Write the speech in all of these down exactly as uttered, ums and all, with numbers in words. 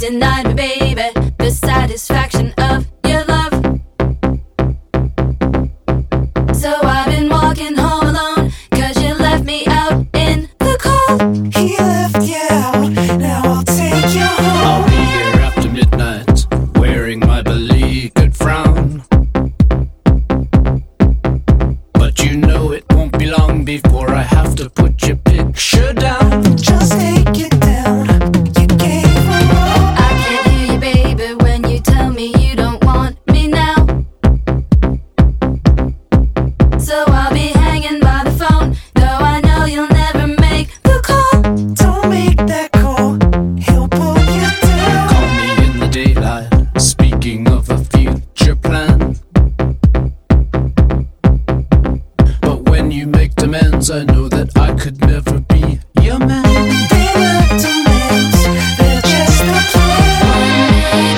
denied me, baby, the satisfaction of your love. So I've been walking home alone, cause you left me out in the cold. He left you out, now I'll take you home. I'll be here after midnight, wearing my beleaguered frown. But you know it won't be long before I have to put your picture down. Just take it down, you gave her all. I can't hear you, baby, when you tell me you don't want me now. So I'll be hanging by the phone, though I know you'll never make the call. Don't make that call, he'll pull you down. Call me in the daylight, speaking of a future plan. But when you make demands, I know that I could never be your man. They're not demands, they're just a plan.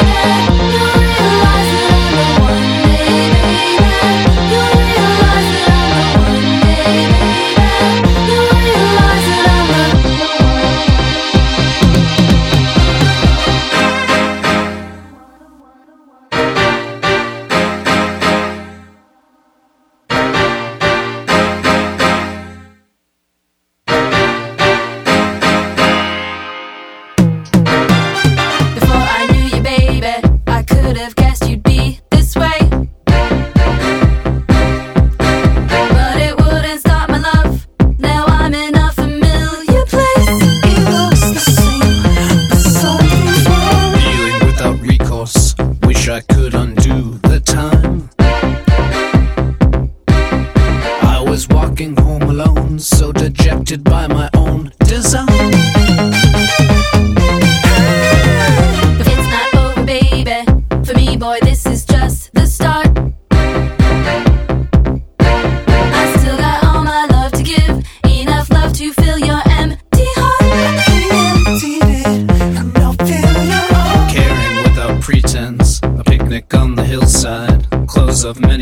Before I knew you, baby, I could have guessed you'd be this way. But it wouldn't stop my love. Now I'm in a familiar place. It looks the same, but something's wrong. Feeling without recourse, wish I could undo the time. I was walking home alone, so dejected by my own design. It's not over, baby. For me, boy, this is just the start. I still got all my love to give, enough love to fill your empty heart. He emptied it, and I'll fill your heart. Caring without pretense, a picnic on the hillside, clothes of many